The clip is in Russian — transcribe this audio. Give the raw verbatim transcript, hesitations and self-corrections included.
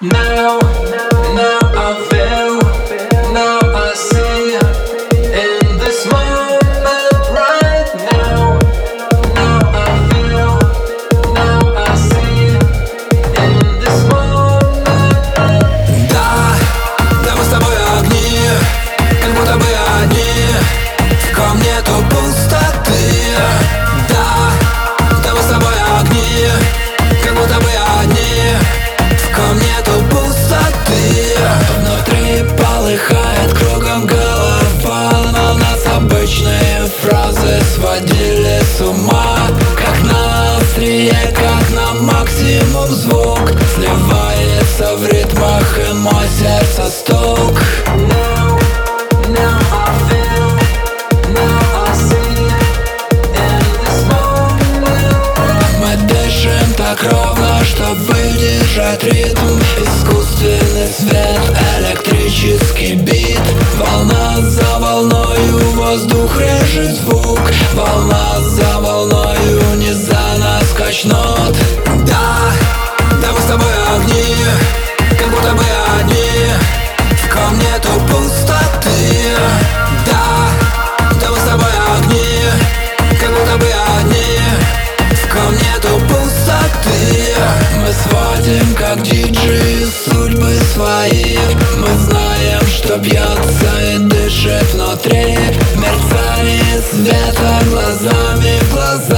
Now, now I feel, now I see, in this moment right now. Now I feel, now I see, in this moment. Да, да мы с тобой огни, как будто бы одни, в ком нету пустоты. Да, да мы с тобой огни, как будто бы одни, в ком нету пустоты. Внутри полыхает кругом голова, но нас обычные фразы сводили с ума. Как на острие, как на максимум звук сливается в ритмах и мой сердце стук. Now, now I feel, now I see, in this moment. Мы дышим так ровно, чтобы держать ритм. Искусственный свет, электрический бит. Волна за волною, воздух режет звук. Волна за волною не за нас качнут. Да, да мы с тобой огни, как будто бы одни, в ком нету пустоты. Да, да мы с тобой огни, как будто бы одни, в ком нету пустоты. Мы сводим как диджеи судьбы свои. Мы знаем, что бьется и дышит внутри. Мерцание света глазами в глаза.